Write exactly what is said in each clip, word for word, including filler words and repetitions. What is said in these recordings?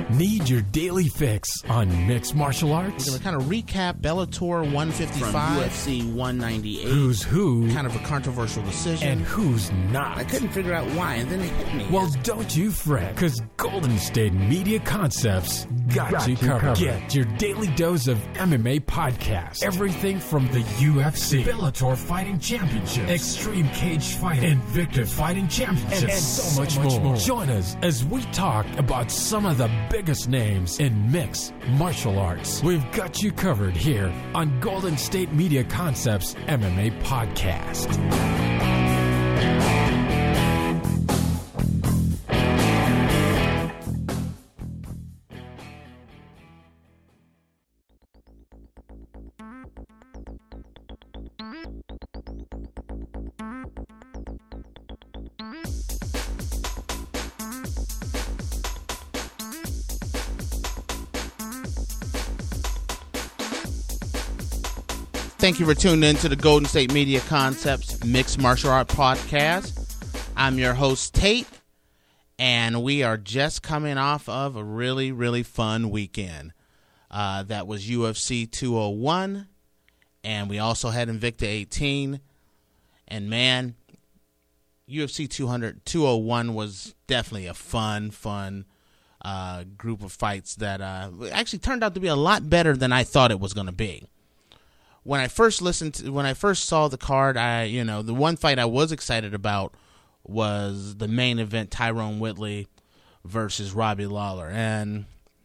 Need your daily fix on mixed martial arts? We're going to kind of recap Bellator one fifty-five. From U F C one ninety-eight. Who's who? Kind of a controversial decision. And who's not. I couldn't figure out why, and then it hit me. Well, don't you fret, because Golden State Media Concepts got, got you, you covered. covered. Get your daily dose of M M A podcast. Everything from the U F C, Bellator Fighting Championships, Extreme Cage Fighting, Invicta Fighting Championships, and, and so much, much more. more. Join us as we talk about some of the biggest names in mixed martial arts. We've got you covered here on Golden State Media Concepts M M A Podcast. Thank you for tuning in to the Golden State Media Concepts Mixed Martial Art Podcast. I'm your host, Tate, and we are just coming off of a really, really fun weekend. Uh, that was U F C two oh one, and we also had Invicta eighteen. And man, U F C two hundred, two oh one was definitely a fun, fun uh, group of fights that uh, actually turned out to be a lot better than I thought it was going to be. When I first listened to, when I first saw the card, I, you know, the one fight I was excited about was the main event, Tyron Woodley versus Robbie Lawler. And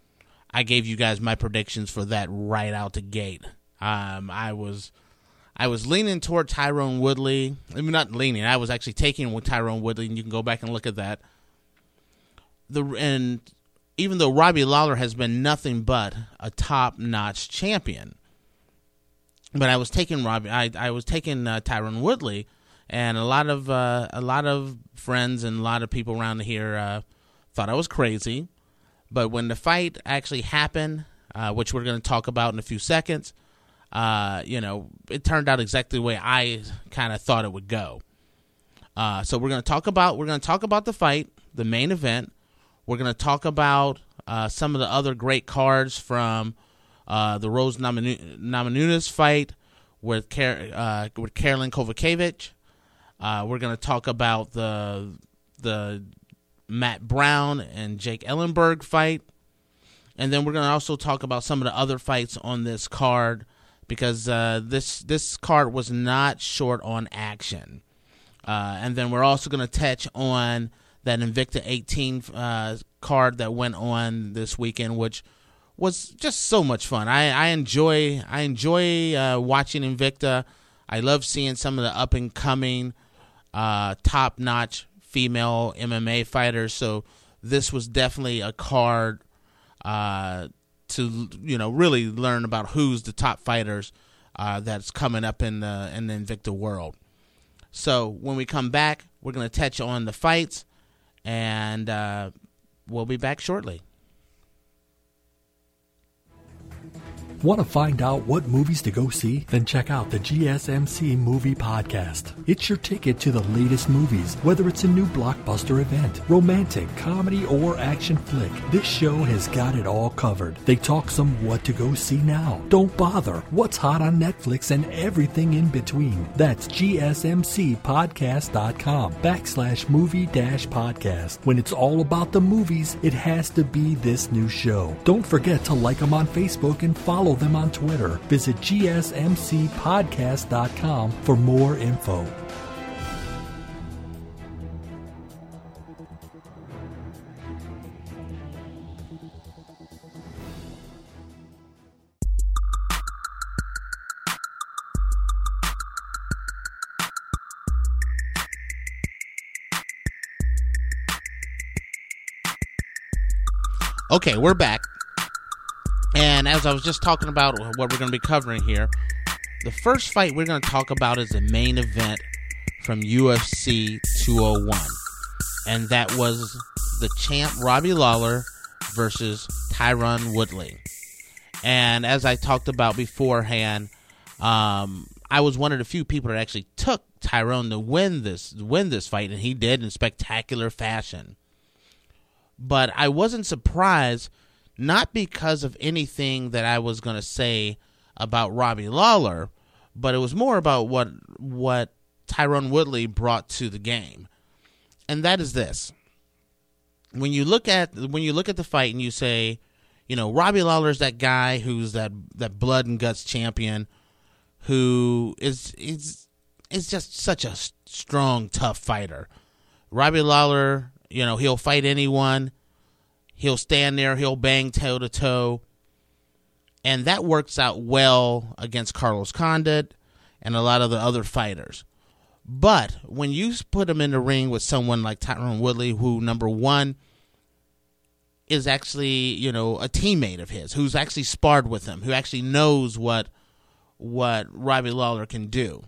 I gave you guys my predictions for that right out the gate. Um, I was, I was leaning toward Tyron Woodley. I mean, not leaning. I was actually taking with Tyron Woodley, and you can go back and look at that. The, and even though Robbie Lawler has been nothing but a top-notch champion, but I was taking Robbie. I I was taking uh, Tyron Woodley, and a lot of uh, a lot of friends and a lot of people around here uh, thought I was crazy. But when the fight actually happened, uh, which we're going to talk about in a few seconds, uh, you know, it turned out exactly the way I kind of thought it would go. Uh, so we're going to talk about we're going to talk about the fight, the main event. We're going to talk about uh, some of the other great cards from Uh, the Rose Namajunas fight with Car- uh, with Karolyn Kowalkiewicz. Uh, we're going to talk about the the Matt Brown and Jake Ellenberg fight, and then we're going to also talk about some of the other fights on this card because uh, this this card was not short on action. Uh, and then we're also going to touch on that Invicta eighteen uh, card that went on this weekend, which was just so much fun. I, I enjoy I enjoy uh, watching Invicta. I love seeing some of the up and coming, uh, top notch female M M A fighters. So this was definitely a card uh, to you know really learn about who's the top fighters uh, that's coming up in the in the Invicta world. So when we come back, we're going to touch on the fights, and uh, we'll be back shortly. Want to find out what movies to go see? Then check out the G S M C Movie Podcast. It's your ticket to the latest movies, whether it's a new blockbuster event, romantic, comedy, or action flick. This show has got it all covered. They talk some what to go see now. Don't bother. What's hot on Netflix and everything in between. That's gsmcpodcast.com backslash movie dash podcast. When it's all about the movies, it has to be this new show. Don't forget to like them on Facebook and follow them on Twitter. Visit g s m c podcast dot com for more info. Okay, we're back. And as I was just talking about what we're going to be covering here, the first fight we're going to talk about is the main event from U F C two oh one. And that was the champ Robbie Lawler versus Tyron Woodley. And as I talked about beforehand, um, I was one of the few people that actually took Tyron to win this win this fight, and he did in spectacular fashion. But I wasn't surprised not because of anything that I was going to say about Robbie Lawler, but it was more about what what Tyron Woodley brought to the game. And that is this. When you look at when you look at the fight and you say, you know, Robbie Lawler's that guy who's that that blood and guts champion who is is is just such a strong, tough fighter. Robbie Lawler, you know, he'll fight anyone. He'll stand there, he'll bang toe to toe. And that works out well against Carlos Condit and a lot of the other fighters. But when you put him in the ring with someone like Tyron Woodley, who, number one, is actually, you know, a teammate of his, who's actually sparred with him, who actually knows what what Robbie Lawler can do.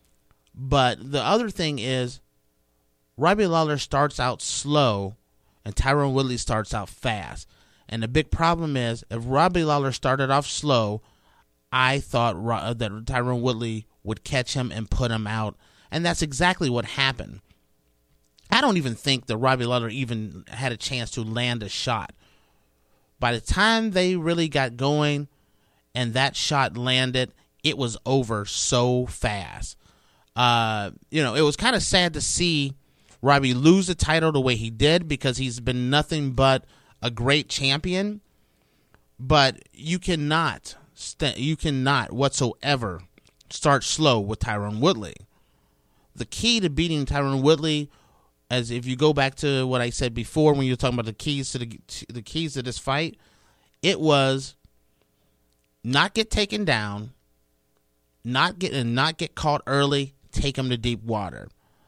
But the other thing is, Robbie Lawler starts out slow, and Tyron Woodley starts out fast. And the big problem is, if Robbie Lawler started off slow, I thought that Tyron Woodley would catch him and put him out. And that's exactly what happened. I don't even think that Robbie Lawler even had a chance to land a shot. By the time they really got going and that shot landed, it was over so fast. Uh, you know, it was kind of sad to see Robbie lose the title the way he did, because he's been nothing but a great champion. But you cannot, st- you cannot whatsoever start slow with Tyron Woodley. The key to beating Tyron Woodley, as if you go back to what I said before when you were talking about the keys to the to the keys to this fight, it was not get taken down, not get and not get caught early, take him to deep water.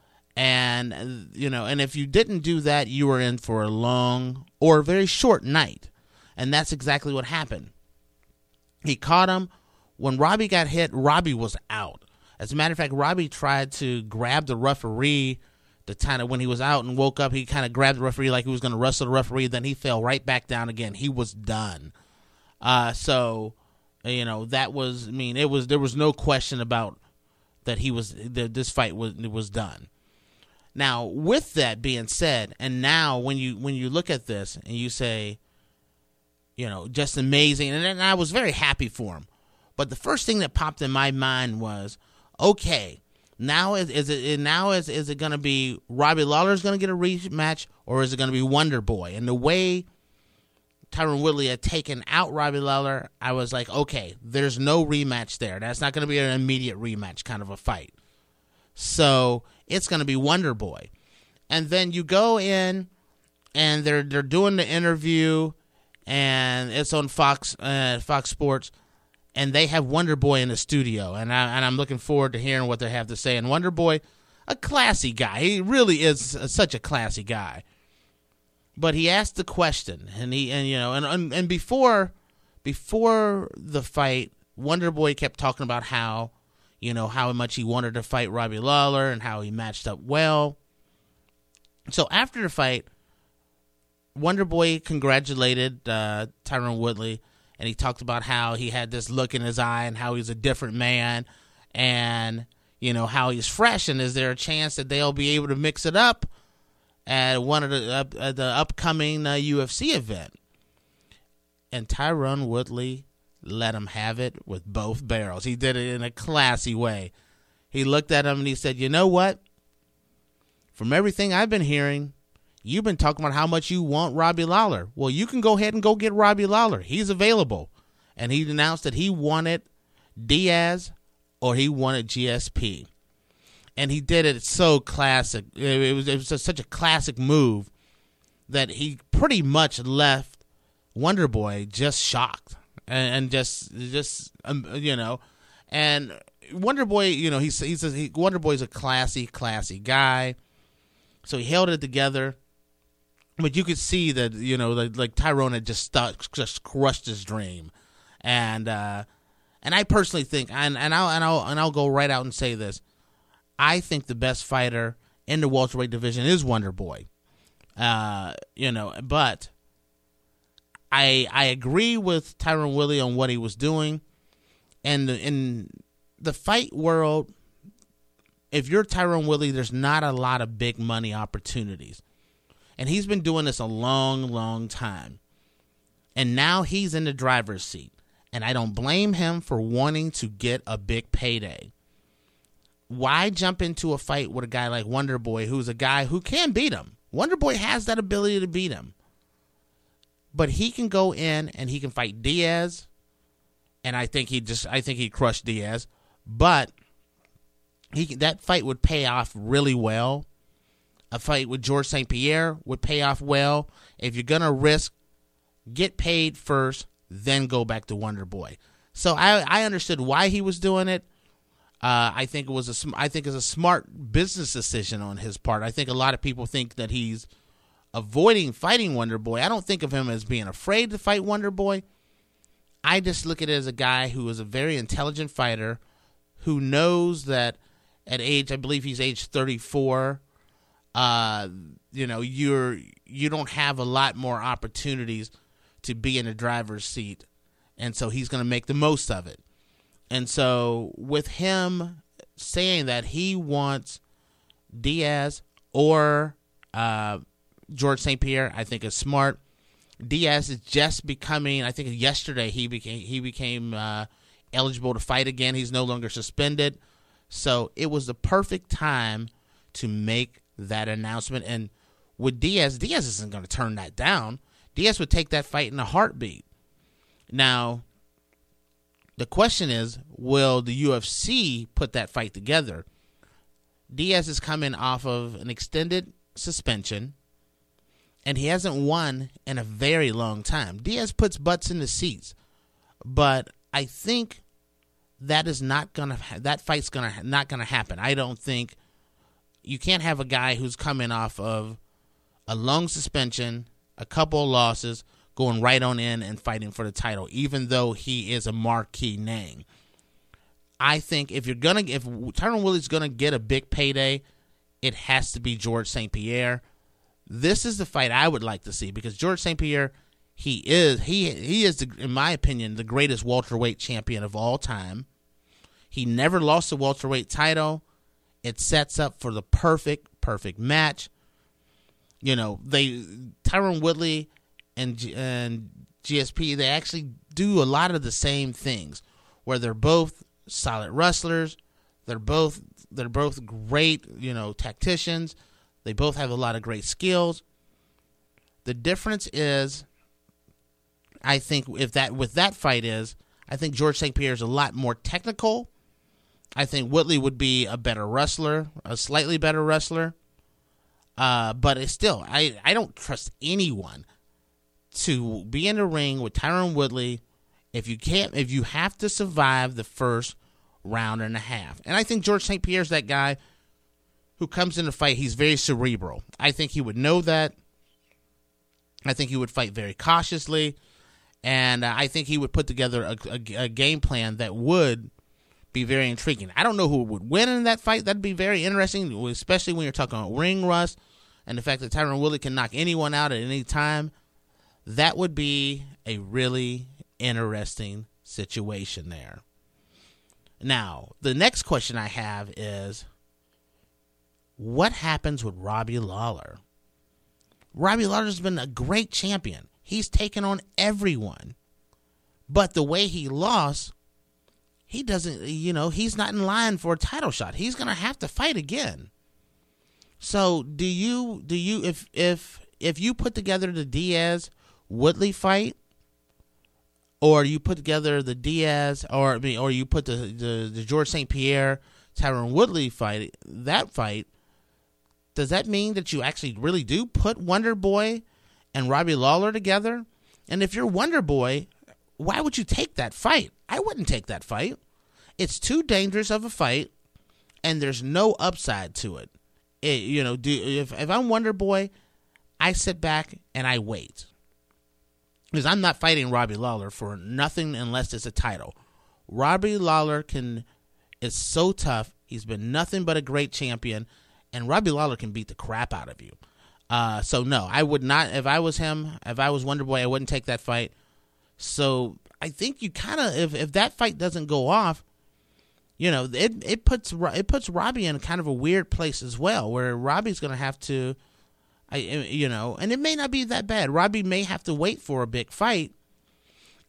And, you know, and if you didn't do that, you were in for a long or a very short night. And that's exactly what happened. He caught him. When Robbie got hit, Robbie was out. As a matter of fact, Robbie tried to grab the referee the kind of when he was out and woke up. He kind of grabbed the referee like he was going to wrestle the referee. Then he fell right back down again. He was done. Uh, so, you know, that was, I mean, it was, there was no question about that he was, that this fight was, it was done. Now, with that being said, and now when you, when you look at this and you say, you know, just amazing. And, and I was very happy for him. But the first thing that popped in my mind was, okay, now is, is it now is is it going to be Robbie Lawler's going to get a rematch, or is it going to be Wonder Boy? And the way Tyron Woodley had taken out Robbie Lawler, I was like, okay, there's no rematch there. That's not going to be an immediate rematch kind of a fight. So it's going to be Wonder Boy. And then you go in, and they're they're doing the interview, and it's on Fox uh, Fox Sports. And they have Wonder Boy in the studio, and, I, and I'm looking forward to hearing what they have to say. And Wonder Boy, a classy guy. He really is a, such a classy guy. But he asked the question, and he and you know, and and, and before before the fight, Wonder Boy kept talking about how, you know, how much he wanted to fight Robbie Lawler and how he matched up well. So after the fight, Wonder Boy congratulated uh, Tyron Woodley. And he talked about how he had this look in his eye and how he's a different man and, you know, how he's fresh. And is there a chance that they'll be able to mix it up at one of the, uh, at the upcoming uh, U F C event? And Tyron Woodley let him have it with both barrels. He did it in a classy way. He looked at him and he said, you know what? From everything I've been hearing, you've been talking about how much you want Robbie Lawler. Well, you can go ahead and go get Robbie Lawler. He's available. And he announced that he wanted Diaz or he wanted G S P. And he did it so classic. It was, it was just such a classic move that he pretty much left Wonder Boy just shocked. And, and just, just um, you know, and Wonder Boy, you know, he's, he's a, he, Wonder Boy's a classy, classy guy. So he held it together. But you could see that, you know, like, like Tyron had just stuck, just crushed his dream, and uh, and I personally think, and and I'll and I'll and I'll go right out and say this, I think the best fighter in the welterweight division is Wonder Boy, uh, you know, but I I agree with Tyron Woodley on what he was doing, and in the fight world, if you're Tyron Woodley, there's not a lot of big money opportunities. And he's been doing this a long, long time. And now he's in the driver's seat. And I don't blame him for wanting to get a big payday. Why jump into a fight with a guy like Wonder Boy, who's a guy who can beat him? Wonder Boy has that ability to beat him. But he can go in and he can fight Diaz. And I think he just I think he crushed Diaz. But he that fight would pay off really well. A fight with George Saint Pierre would pay off well. If you're gonna risk, get paid first, then go back to Wonder Boy. So I I understood why he was doing it. Uh, I think it was a I think it's a smart business decision on his part. I think a lot of people think that he's avoiding fighting Wonder Boy. I don't think of him as being afraid to fight Wonder Boy. I just look at it as a guy who is a very intelligent fighter who knows that at age, I believe he's age thirty-four, uh, you know, you're you don't have a lot more opportunities to be in the driver's seat, and so he's going to make the most of it. And so with him saying that he wants Diaz or uh, George Saint Pierre, I think is smart. Diaz is just becoming, I think yesterday he became he became uh, eligible to fight again. He's no longer suspended. So it was the perfect time to make that announcement. And with Diaz, Diaz isn't going to turn that down. Diaz would take that fight in a heartbeat. Now, the question is, will the U F C put that fight together? Diaz is coming off of an extended suspension, and he hasn't won in a very long time. Diaz puts butts in the seats, but I think that is not gonna that fight's gonna not gonna happen. I don't think you can't have a guy who's coming off of a long suspension, a couple of losses, going right on in and fighting for the title, even though he is a marquee name. I think if you're gonna if Tyron Woodley's gonna get a big payday, it has to be George Saint Pierre. This is the fight I would like to see because George Saint Pierre, he is he he is the, in my opinion, the greatest welterweight champion of all time. He never lost the welterweight title. It sets up for the perfect perfect match. You know, they Tyron Woodley and and G S P, they actually do a lot of the same things, where they're both solid wrestlers. They're both they're both great, you know, tacticians. They both have a lot of great skills. The difference is, I think, if that with that fight is, I think George Saint Pierre is a lot more technical. I think Woodley would be a better wrestler, a slightly better wrestler. Uh, but it's still, I, I don't trust anyone to be in the ring with Tyron Woodley if you can't, if you have to survive the first round and a half. And I think George Saint Pierre's that guy who comes in the fight. He's very cerebral. I think he would know that. I think he would fight very cautiously, and uh, I think he would put together a, a, a game plan that would be very intriguing. I don't know who would win in that fight. That'd be very interesting, especially when you're talking about ring rust and the fact that Tyron Woodley can knock anyone out at any time. That would be a really interesting situation there. Now, the next question I have is, what happens with Robbie Lawler? Robbie Lawler's been a great champion. He's taken on everyone. But the way he lost, he doesn't, you know, he's not in line for a title shot. He's going to have to fight again. So do you, do you, if, if, if you put together the Diaz Woodley fight, or you put together the Diaz, or I mean, or you put the, the, the George Saint Pierre, Tyron Woodley fight, that fight, does that mean that you actually really do put Wonder Boy and Robbie Lawler together? And if you're Wonder Boy, why would you take that fight? I wouldn't take that fight. It's too dangerous of a fight, and there's no upside to it. It you know, do, if, if I'm Wonder Boy, I sit back and I wait. Because I'm not fighting Robbie Lawler for nothing unless it's a title. Robbie Lawler can is so tough. He's been nothing but a great champion. And Robbie Lawler can beat the crap out of you. Uh, so, no, I would not. If I was him, if I was Wonder Boy, I wouldn't take that fight. So, I think you kind of, if, if that fight doesn't go off, you know, it it puts it puts Robbie in kind of a weird place as well, where Robbie's going to have to, I you know, and it may not be that bad. Robbie may have to wait for a big fight,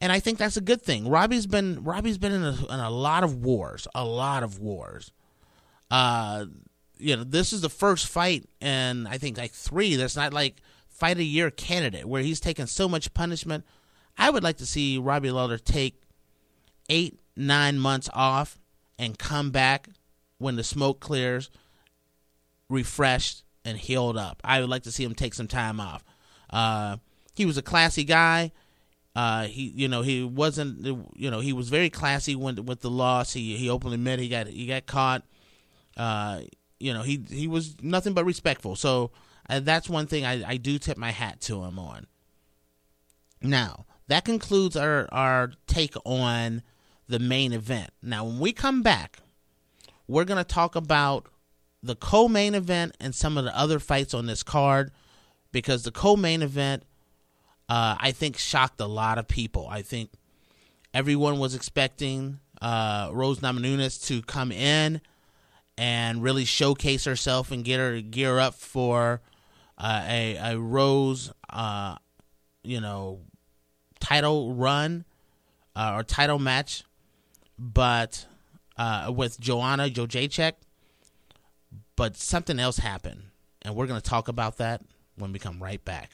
And I think that's a good thing. Robbie's been Robbie's been in a, in a lot of wars, a lot of wars. Uh, you know, this is the first fight in I think like three. That's not like fight of the year candidate where he's taken so much punishment. I would like to see Robbie Lawler take eight, nine months off and come back when the smoke clears, refreshed and healed up. I would like to see him take some time off. Uh, he was a classy guy. Uh, he, you know, he wasn't, you know, he was very classy when, with the loss. He he openly admitted he got he got caught. Uh, you know, he he was nothing but respectful. So uh, that's one thing I, I do tip my hat to him on. Now that concludes our our take on the main event. Now when we come back, we're gonna talk about the co-main event and some of the other fights on this card, because the co-main event, uh, I think, shocked a lot of people. I think everyone was expecting uh, Rose Namajunas to come in and really showcase herself and get her gear up for uh, a, a Rose, uh, you know, title run uh, or title match, but uh, with Joanna Jędrzejczyk. But something else happened, and we're going to talk about that when we come right back.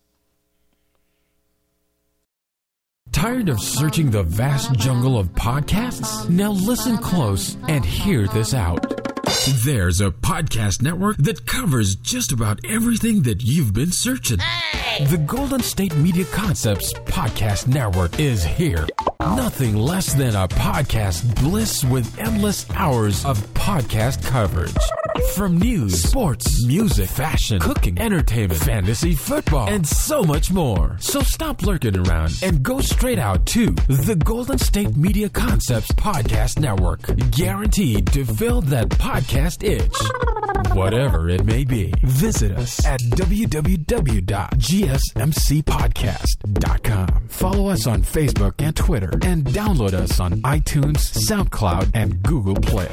Tired of searching the vast jungle of podcasts? Now listen close and hear this out. There's a podcast network that covers just about everything that you've been searching. Hey! The Golden State Media Concepts Podcast Network is here. Nothing less than a podcast bliss with endless hours of podcast coverage. From news, sports, music, fashion, cooking, entertainment, fantasy, football, and so much more. So stop lurking around and go straight out to the Golden State Media Concepts Podcast Network. Guaranteed to fill that podcast itch. Whatever it may be. Visit us at w w w dot g s m c podcast dot com. Follow us on Facebook and Twitter, and download us on iTunes, SoundCloud, and Google Play.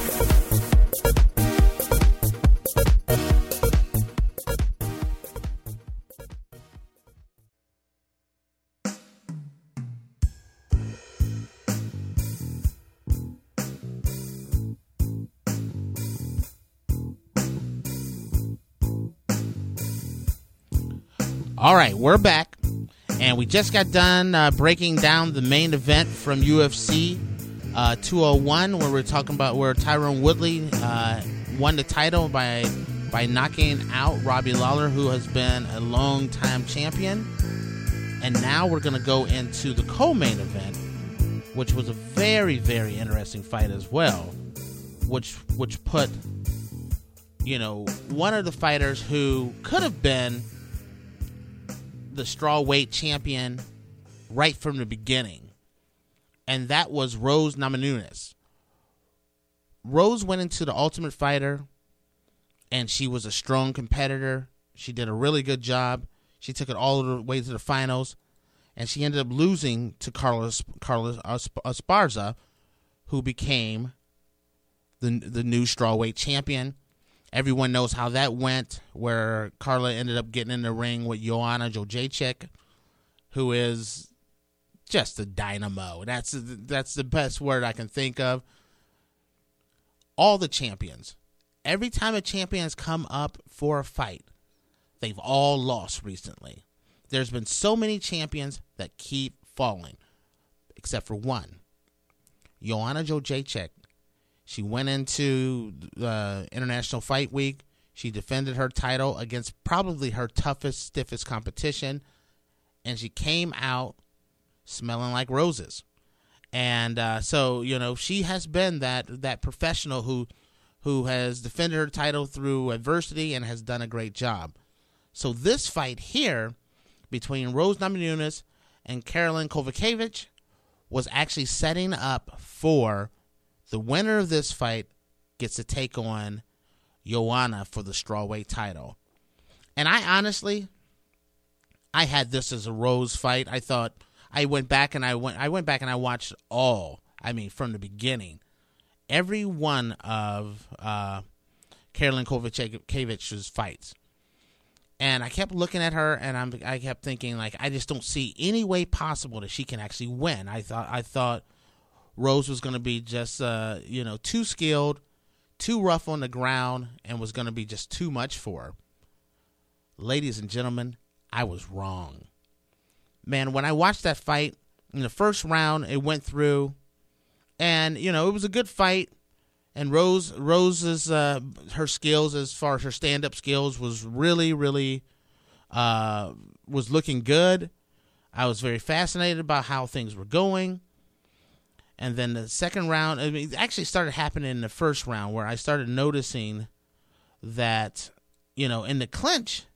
All right, we're back, and we just got done uh, breaking down the main event from U F C uh, two oh one, where we're talking about where Tyron Woodley uh, won the title by by knocking out Robbie Lawler, who has been a long-time champion. And now we're going to go into the co-main event, which was a very, very interesting fight as well, which which put, you know, one of the fighters who could have been the strawweight champion right from the beginning, and that was Rose Namajunas. Rose went into the Ultimate Fighter, and she was a strong competitor. She did a really good job. She took it all the way to the finals, and she ended up losing to Carlos Carlos Esparza, who became the the new strawweight champion. Everyone knows how that went, where Carla ended up getting in the ring with Joanna Jędrzejczyk, who is just a dynamo. That's that's the best word I can think of. All the champions. Every time a champion's come up for a fight, they've all lost recently. There's been so many champions that keep falling, except for one. Joanna Jędrzejczyk. She went into uh, International Fight Week. She defended her title against probably her toughest, stiffest competition, and she came out smelling like roses. And uh, so, you know, she has been that that professional who who has defended her title through adversity and has done a great job. So this fight here between Rose Namajunas and Karolina Kowalkiewicz was actually setting up for the winner of this fight gets to take on Joanna for the strawweight title. And I honestly, I had this as a Rose fight. I thought I went back and I went I went back and I watched all, I mean, from the beginning, every one of uh, Karolina Kowalkiewicz's fights. And I kept looking at her, and I'm, I kept thinking, like, I just don't see any way possible that she can actually win. I thought I thought Rose was going to be just, uh, you know, too skilled, too rough on the ground, and was going to be just too much for her. Ladies and gentlemen, I was wrong. Man, when I watched that fight, in the first round, it went through, and, you know, it was a good fight. And Rose, Rose's, uh, her skills as far as her stand-up skills was really, really, uh, was looking good. I was very fascinated about how things were going. And then the second round, I mean, it actually started happening in the first round where I started noticing that, you know, in the clinch,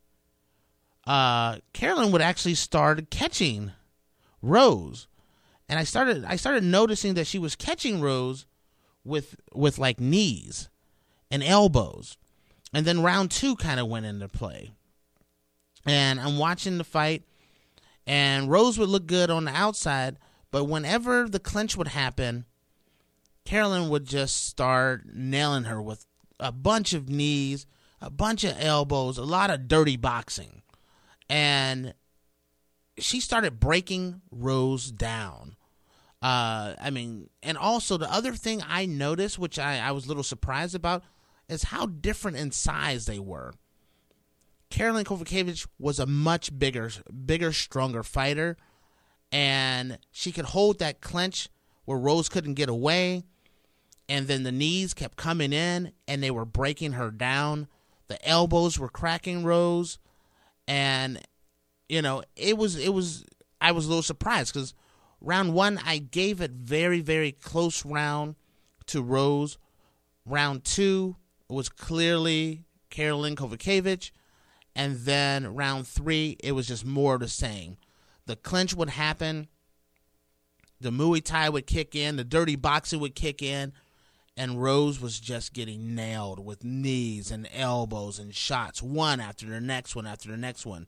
uh, Carolyn would actually start catching Rose. And I started, I started noticing that she was catching Rose with with like knees and elbows. And then round two kind of went into play. And I'm watching the fight, and Rose would look good on the outside, but whenever the clinch would happen, Carolyn would just start nailing her with a bunch of knees, a bunch of elbows, a lot of dirty boxing. And she started breaking Rose down. Uh, I mean, and also the other thing I noticed, which I, I was a little surprised about, is how different in size they were. Karolina Kowalkiewicz was a much bigger, bigger, stronger fighter, and she could hold that clinch where Rose couldn't get away, and then the knees kept coming in, and they were breaking her down. The elbows were cracking Rose, and, you know, it was, it was, I was a little surprised, because round one, I gave it very, very close round to Rose. Round two was clearly Karolina Kowalkiewicz. And then round three, it was just more of the same. The clinch would happen. The Muay Thai would kick in. The dirty boxing would kick in. And Rose was just getting nailed with knees and elbows and shots, one after the next one after the next one.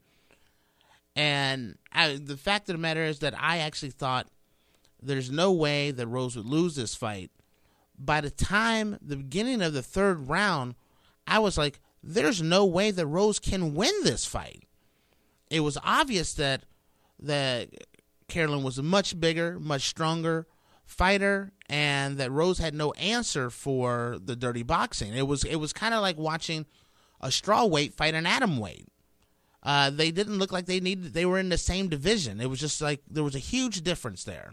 And I, the fact of the matter is that I actually thought there's no way that Rose would lose this fight. By the time the beginning of the third round, I was like, there's no way that Rose can win this fight. It was obvious that that Carolyn was a much bigger, much stronger fighter, and that Rose had no answer for the dirty boxing. It was it was kind of like watching a strawweight fight an atomweight. Uh, they didn't look like they needed. They were in the same division. It was just like there was a huge difference there.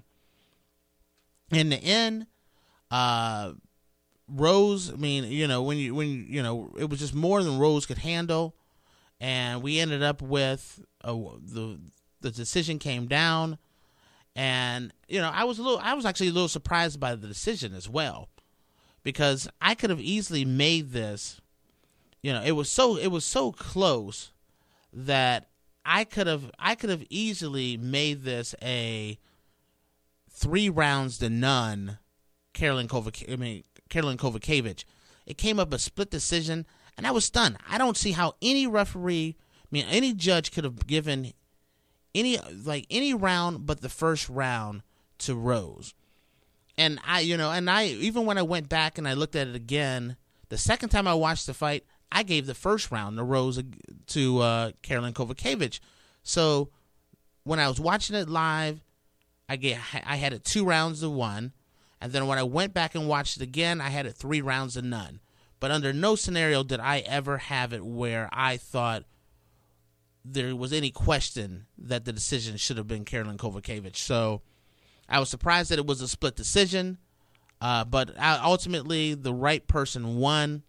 In the end, uh, Rose. I mean, you know, when you when you know, it was just more than Rose could handle, and we ended up with uh, the the decision came down, and you know, I was a little. I was actually a little surprised by the decision as well, because I could have easily made this. You know, it was so it was so close that I could have I could have easily made this a three rounds to none Karolina Kowalkiewicz, I mean Karolina Kowalkiewicz. It came up a split decision, and I was stunned. I don't see how any referee, I mean any judge could have given any like any round but the first round to Rose. And I you know, and I even when I went back and I looked at it again, the second time I watched the fight, I gave the first round to Rose to uh, Karolina Kowalkiewicz. So when I was watching it live, I get I had it two rounds to one, and then when I went back and watched it again, I had it three rounds to none. But under no scenario did I ever have it where I thought there was any question that the decision should have been Karolina Kowalkiewicz. So I was surprised that it was a split decision, uh, but ultimately the right person won.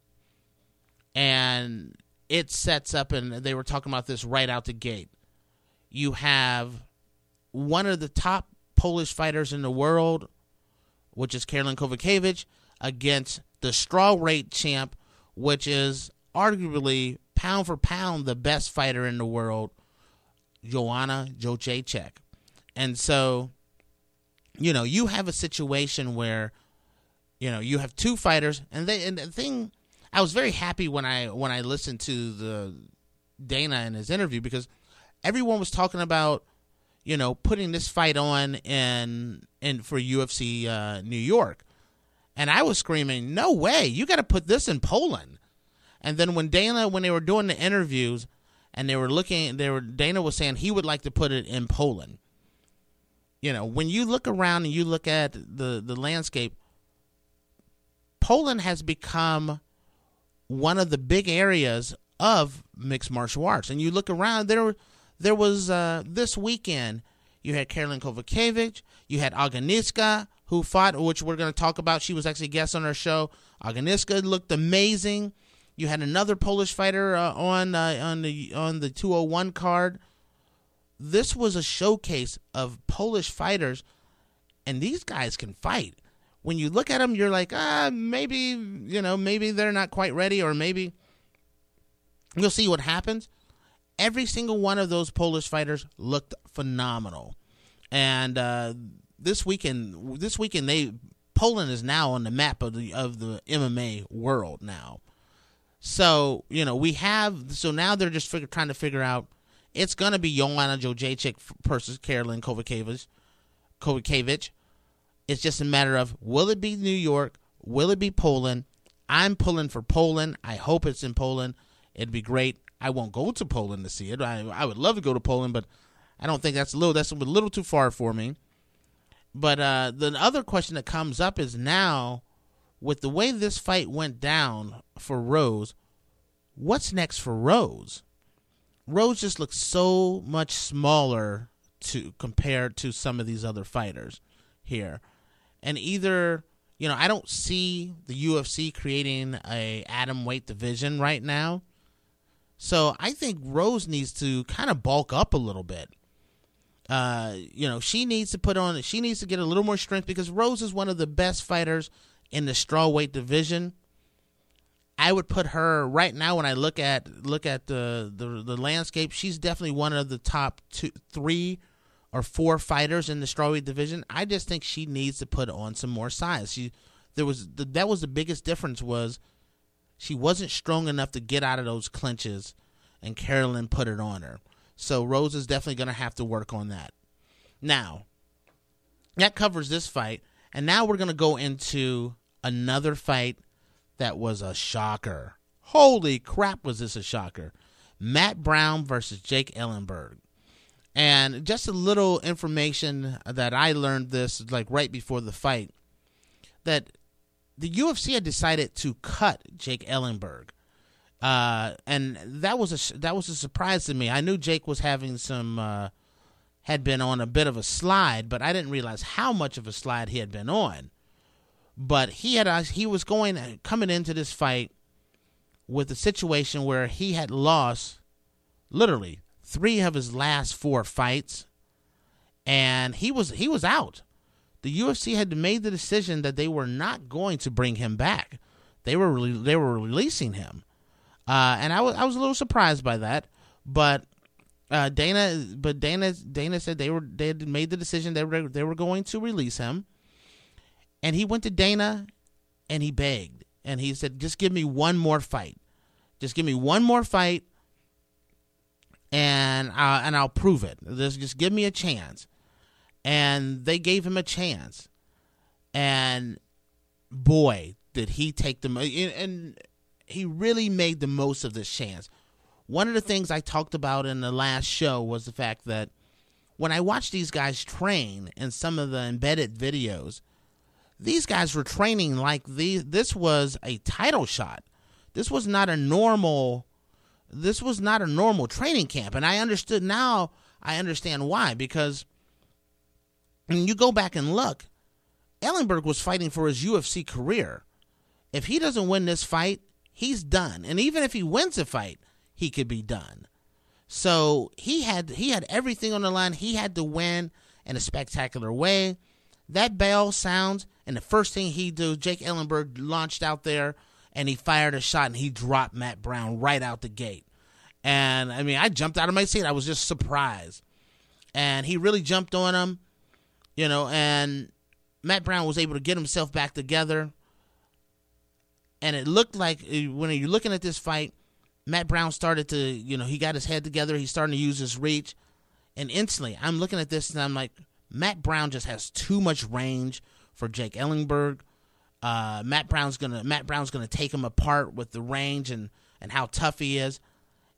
And it sets up, and they were talking about this right out the gate. You have one of the top Polish fighters in the world, which is Karolina Kowalkiewicz, against the strawweight champ, which is arguably pound for pound the best fighter in the world, Joanna Jędrzejczyk. And so, you know, you have a situation where, you know, you have two fighters, and they and the thing. I was very happy when I when I listened to the Dana in his interview, because everyone was talking about, you know, putting this fight on in in for U F C uh, New York, and I was screaming, "No way! You got to put this in Poland." And then when Dana, when they were doing the interviews, and they were looking. They were Dana was saying he would like to put it in Poland. You know, when you look around and you look at the, the landscape, Poland has become one of the big areas of mixed martial arts. And you look around, there there was uh, this weekend, you had Karolina Kowalkiewicz, you had Agnieszka, who fought, which we're going to talk about. She was actually a guest on our show. Agnieszka looked amazing. You had another Polish fighter uh, on uh, on the on the two oh one card. This was a showcase of Polish fighters, and these guys can fight. When you look at them, you're like, ah, maybe, you know, maybe they're not quite ready, or maybe you'll see what happens. Every single one of those Polish fighters looked phenomenal. And uh, this weekend, this weekend, they Poland is now on the map of the of the M M A world now. So, you know, we have, so now they're just figure, trying to figure out, it's going to be Joanna Jędrzejczyk versus Karolina Kowalkiewicz. Kowalkiewicz. It's just a matter of, will it be New York? Will it be Poland? I'm pulling for Poland. I hope it's in Poland. It'd be great. I won't go to Poland to see it. I, I would love to go to Poland, but I don't think that's a little, that's a little too far for me. But uh, the other question that comes up is now, with the way this fight went down for Rose, what's next for Rose? Rose just looks so much smaller to compared to some of these other fighters here. And either, you know, I don't see the U F C creating a atomweight division right now. So I think Rose needs to kind of bulk up a little bit. Uh, you know, she needs to put on, she needs to get a little more strength, because Rose is one of the best fighters in the strawweight division. I would put her right now, when I look at look at the, the the landscape, she's definitely one of the top two, three or four fighters in the strawweight division. I just think she needs to put on some more size. She there was the, that was the biggest difference, was she wasn't strong enough to get out of those clinches, and Karolina put it on her. So Rose is definitely going to have to work on that. Now, that covers this fight, and now we're going to go into another fight that was a shocker. Holy crap, was this a shocker. Matt Brown versus Jake Ellenberg. And just a little information that I learned this like right before the fight, that the U F C had decided to cut Jake Ellenberg. Uh, and that was a that was a surprise to me. I knew Jake was having some uh, had been on a bit of a slide, but I didn't realize how much of a slide he had been on. But he had uh, he was going coming into this fight with a situation where he had lost literally three of his last four fights, and he was he was out. The U F C had made the decision that they were not going to bring him back. They were re- they were releasing him, uh, and I was I was a little surprised by that. But uh, Dana but Dana Dana said they were they had made the decision they were they were going to release him. And he went to Dana, and he begged. And he said, just give me one more fight. Just give me one more fight, and, uh, and I'll prove it. Just, just give me a chance. And they gave him a chance. And, boy, did he take the most. And he really made the most of this chance. One of the things I talked about in the last show was the fact that when I watched these guys train in some of the embedded videos, these guys were training like these. This was a title shot. This was not a normal. This was not a normal training camp, and I understood now. I understand why, because when you go back and look, Ellenberg was fighting for his U F C career. If he doesn't win this fight, he's done. And even if he wins the fight, he could be done. So he had he had everything on the line. He had to win in a spectacular way. That bell sounds, and the first thing he do, Jake Ellenberg launched out there, and he fired a shot, and he dropped Matt Brown right out the gate. And, I mean, I jumped out of my seat. I was just surprised. And he really jumped on him, you know, and Matt Brown was able to get himself back together. And it looked like, when you're looking at this fight, Matt Brown started to, you know, he got his head together. He's starting to use his reach. And instantly, I'm looking at this, and I'm like, Matt Brown just has too much range for Jake Ellenberg. Uh, Matt Brown's gonna Matt Brown's gonna take him apart with the range and, and how tough he is.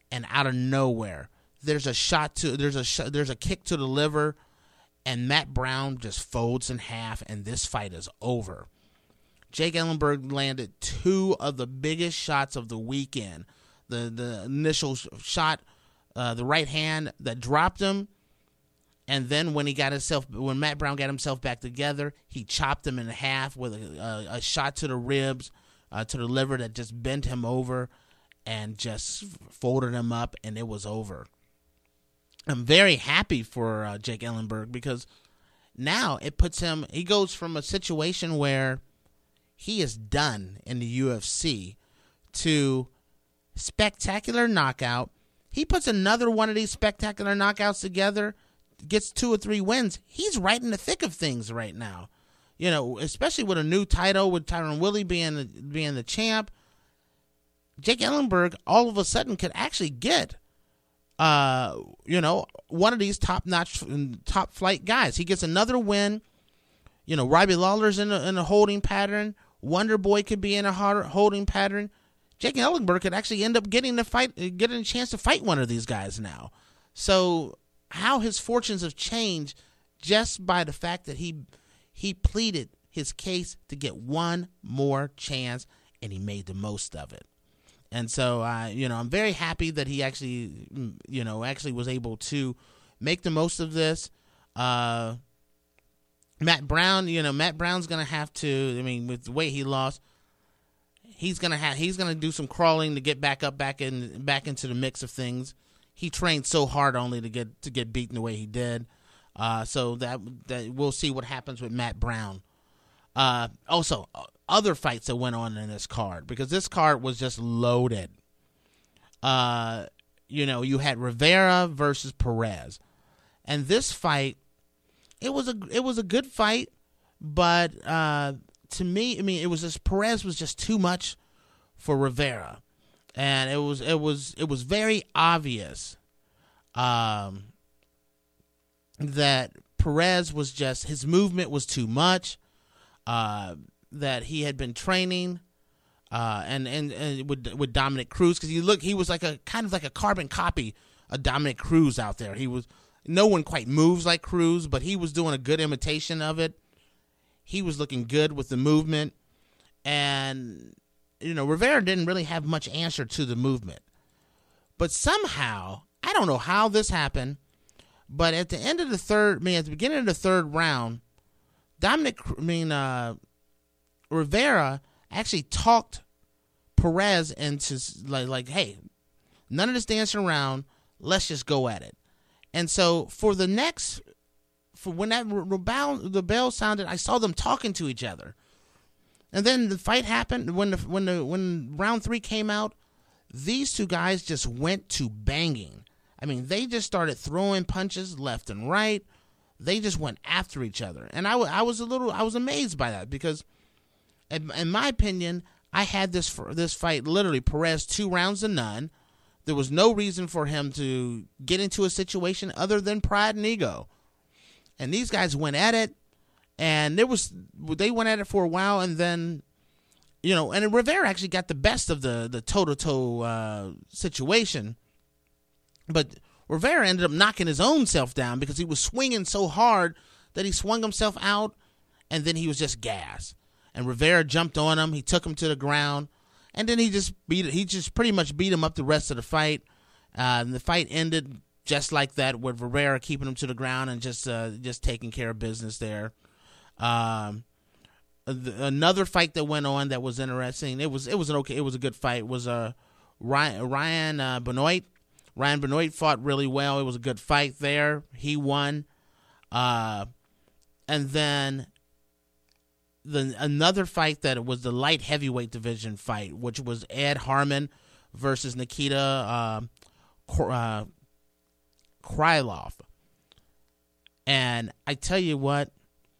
and out of nowhere, there's a shot to there's a sh- there's a kick to the liver, and Matt Brown just folds in half, and this fight is over. Jake Ellenberg landed two of the biggest shots of the weekend. The the initial shot, uh, the right hand that dropped him, and then when he got himself, when Matt Brown got himself back together, he chopped him in half with a, a, a shot to the ribs, uh, to the liver that just bent him over, and just folded him up, and it was over. I'm very happy for uh, Jake Ellenberg because now it puts him. He goes from a situation where he is done in the U F C to spectacular knockout. He puts another one of these spectacular knockouts together, gets two or three wins. He's right in the thick of things right now. You know, especially with a new title, with Tyron Woodley being the, being the champ. Jake Ellenberg all of a sudden could actually get, uh, you know, one of these top-notch, top-flight guys. He gets another win. You know, Robbie Lawler's in a, in a holding pattern. Wonder Boy could be in a holding pattern. Jake Ellenberg could actually end up getting the fight, getting a chance to fight one of these guys now. So how his fortunes have changed just by the fact that he he pleaded his case to get one more chance, and he made the most of it. And so, uh, you know, I'm very happy that he actually, you know, actually was able to make the most of this. Uh, Matt Brown, you know, Matt Brown's gonna have to. I mean, with the way he lost. He's gonna have. He's gonna do some crawling to get back up, back in, back into the mix of things. He trained so hard only to get to get beaten the way he did. Uh, so that that we'll see what happens with Matt Brown. Uh, also, other fights that went on in this card, because this card was just loaded. Uh, you know, you had Rivera versus Perez, and this fight, it was a it was a good fight, but. Uh, To me, I mean, it was just Perez was just too much for Rivera, and it was it was it was very obvious um, that Perez was just his movement was too much. Uh, that he had been training, uh, and, and and with with Dominic Cruz, because you look, he was like a kind of like a carbon copy of Dominic Cruz out there. He was no one quite moves like Cruz, but he was doing a good imitation of it. He was looking good with the movement, and, you know, Rivera didn't really have much answer to the movement. But somehow, I don't know how this happened, but at the end of the third, I mean, at the beginning of the third round, Dominic, I mean, uh, Rivera actually talked Perez into, like, like, hey, none of this dancing around, let's just go at it. And so for the next... For when that rebel, the bell sounded, I saw them talking to each other, and then the fight happened. When the when the when round three came out, these two guys just went to banging. I mean, they just started throwing punches left and right. They just went after each other, and I, I was a little I was amazed by that because, in, in my opinion, I had this for this fight literally Perez two rounds to none. There was no reason for him to get into a situation other than pride and ego. And these guys went at it, and there was they went at it for a while, and then, you know, and Rivera actually got the best of the the toe to toe uh, situation, but Rivera ended up knocking his own self down because he was swinging so hard that he swung himself out, and then he was just gassed. And Rivera jumped on him, he took him to the ground, and then he just beat he just pretty much beat him up the rest of the fight. Uh, and the fight ended just like that, with Rivera keeping him to the ground and just uh, just taking care of business there. Um, th- another fight that went on that was interesting. It was it was an okay. It was a good fight. Was a uh, Ryan Ryan uh, Benoit. Ryan Benoit fought really well. It was a good fight there. He won. Uh, and then the another fight that was the light heavyweight division fight, which was Ed Harmon versus Nikita uh, uh, Krylov. And I tell you what,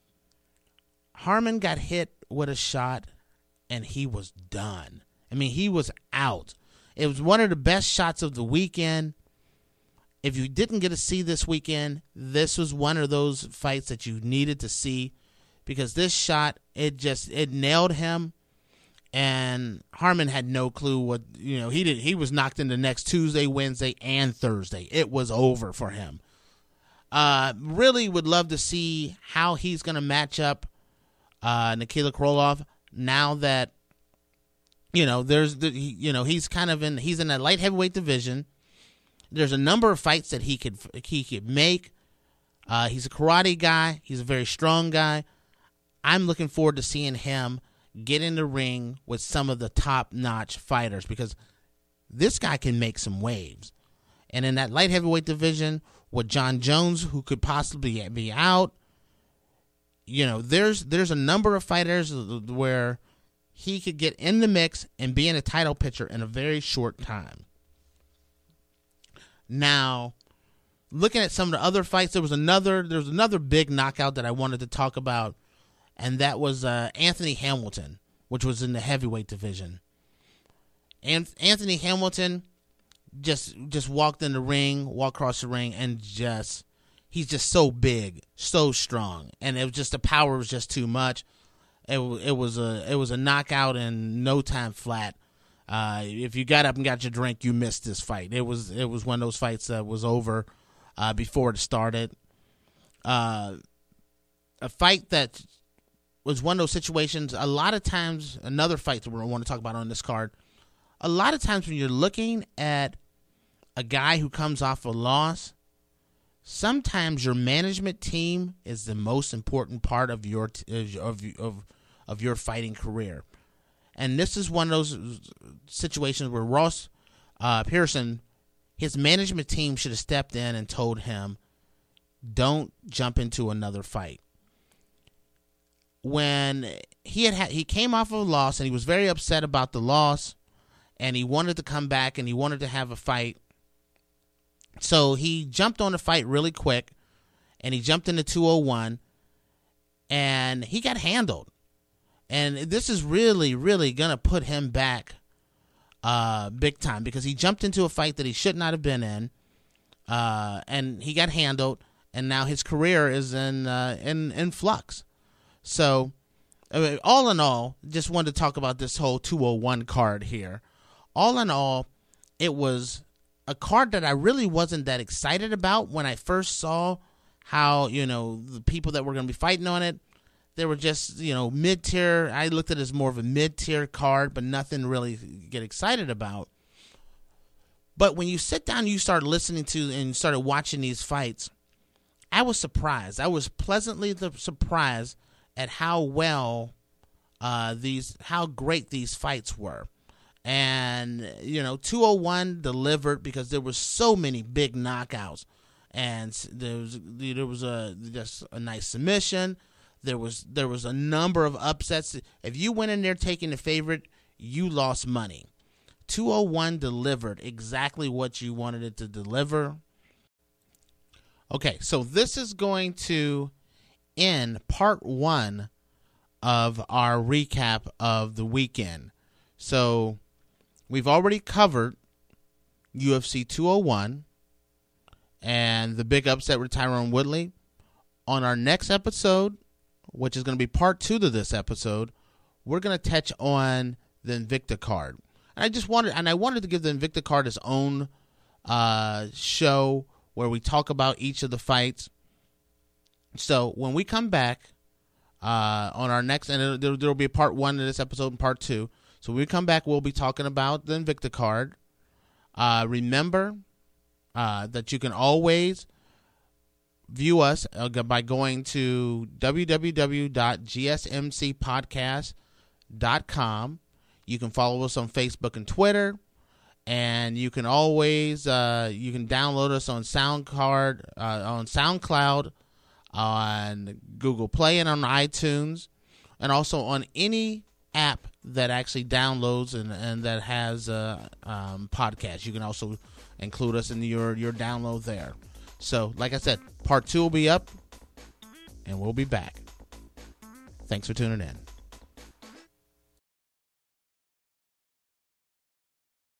Harmon got hit with a shot and he was done. I mean, he was out. It was one of the best shots of the weekend. If you didn't get to see this weekend, this was one of those fights that you needed to see, because this shot, it just, it nailed him. And Harmon had no clue what, you know, he did. He was knocked into next Tuesday, Wednesday, and Thursday. It was over for him. Uh, really would love to see how he's going to match up uh, Nikita Krylov now that, you know, there's the, you know, he's kind of in, he's in that light heavyweight division. There's a number of fights that he could, he could make. Uh, he's a karate guy. He's a very strong guy. I'm looking forward to seeing him get in the ring with some of the top-notch fighters because this guy can make some waves. And in that light heavyweight division with John Jones, who could possibly be out, you know, there's there's a number of fighters where he could get in the mix and be in a title picture in a very short time. Now, looking at some of the other fights, there was another there was another big knockout that I wanted to talk about. And that was uh, Anthony Hamilton, which was in the heavyweight division. And Anthony Hamilton just just walked in the ring, walked across the ring, and just he's just so big, so strong, and it was just the power was just too much. It it was a it was a knockout in no time flat. Uh, if you got up and got your drink, you missed this fight. It was it was one of those fights that was over uh, before it started. Uh, a fight that was one of those situations, a lot of times, another fight that we want to talk about on this card, a lot of times when you're looking at a guy who comes off a loss, sometimes your management team is the most important part of your of of of your fighting career. And this is one of those situations where Ross uh, Pearson, his management team should have stepped in and told him, don't jump into another fight. When he had, had he came off of a loss and he was very upset about the loss and he wanted to come back and he wanted to have a fight. So he jumped on the fight really quick and he jumped into two oh one and he got handled. And this is really, really going to put him back uh, big time because he jumped into a fight that he should not have been in uh, and he got handled and now his career is in uh, in, in flux. So, I mean, all in all, just wanted to talk about this whole two oh one card here. All in all, it was a card that I really wasn't that excited about when I first saw how, you know, the people that were going to be fighting on it, they were just, you know, mid-tier. I looked at it as more of a mid-tier card, but nothing really to get excited about. But when you sit down and you start listening to and started watching these fights, I was surprised. I was pleasantly surprised at how well uh, these, how great these fights were. And, you know, two oh one delivered because there were so many big knockouts. And there was, there was a, just a nice submission. There was, there was a number of upsets. If you went in there taking the favorite, you lost money. two oh one delivered exactly what you wanted it to deliver. Okay, so this is going to in part one of our recap of the weekend. So we've already covered U F C two oh one and the big upset with Tyron Woodley. On our next episode, which is going to be part two to this episode, we're going to touch on the Invicta card. And I just wanted, and I wanted to give the Invicta card its own uh, show where we talk about each of the fights. So when we come back uh, on our next, and there will be a part one to this episode and part two. So when we come back, we'll be talking about the Invicta card. Uh, remember uh, that you can always view us uh, by going to w w w dot g s m c podcast dot com. You can follow us on Facebook and Twitter. And you can always uh, you can download us on SoundCloud, uh, on SoundCloud, on Google Play, and on iTunes, and also on any app that actually downloads and, and that has a um, podcast. You can also include us in your your download there. So, like I said, part two will be up, and we'll be back. Thanks for tuning in.